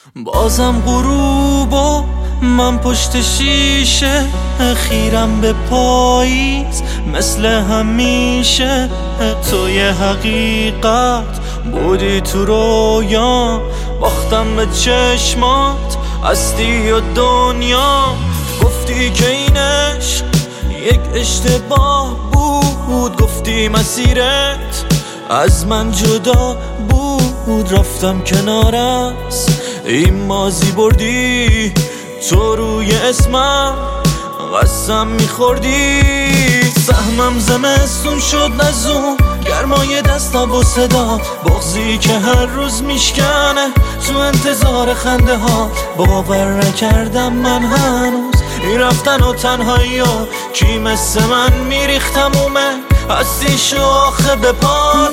بازم غروب و من پشت شیشه، خیرم به پاییز مثل همیشه. تو یه حقیقت بودی تو رویام، باختم به چشمات هستی و دنیا. گفتی که این عشق یک اشتباه بود، گفتی مسیرت از من جدا بود. رفتم کنار از این ماضی، بردی تو روی اسمم قسم میخوردی. سهمم زمستون شد نزون، گرمای دستا و صدا، بغضی که هر روز میشکنه تو انتظار خنده ها. باور نکردم من هنوز این رفتن و تنهایی و کی مثل من میریخت تمومه هستیش و آخه به پات.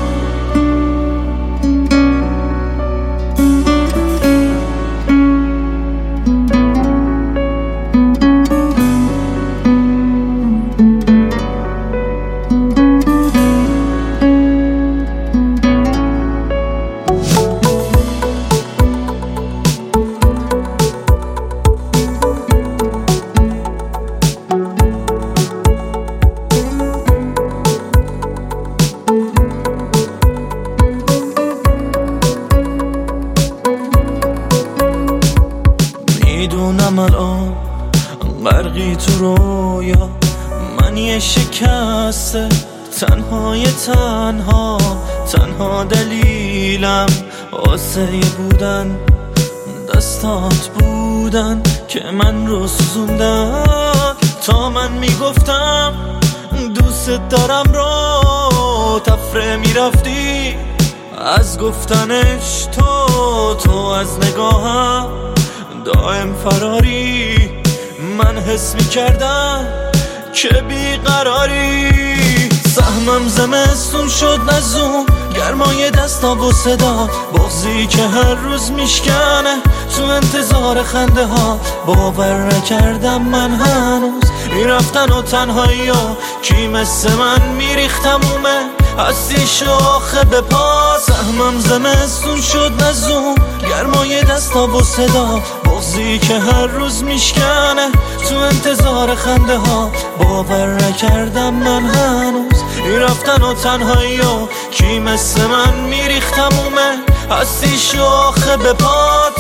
میدونم الان غرقی تو رویا، من یه شکسته تنهای تنها دلیلم واسه بودن دستات بودن که من رو سوزوندن. تا من میگفتم دوست دارم رو تفره میرفتی از گفتنش، تو از نگاهم دائم فراری. من حس میکردم که بیقراری. سهمم زمستون شد نزون، گرمای دستا و صدا، بغضی که هر روز میشکنه تو انتظار خنده ها. باور نکردم من هنوز این رفتن و تنهایی و کی مثل من میریخت تمومه هستیش و آخه به پات. سهمم زمستون شد نزون، گرمای دستا و صدا، بغضی که هر روز میشکنه تو انتظار خنده ها. باور نکردم من هنوز این رفتن و تنهایی و کی مثل من میریخت تمومه هستیش و آخه به پات.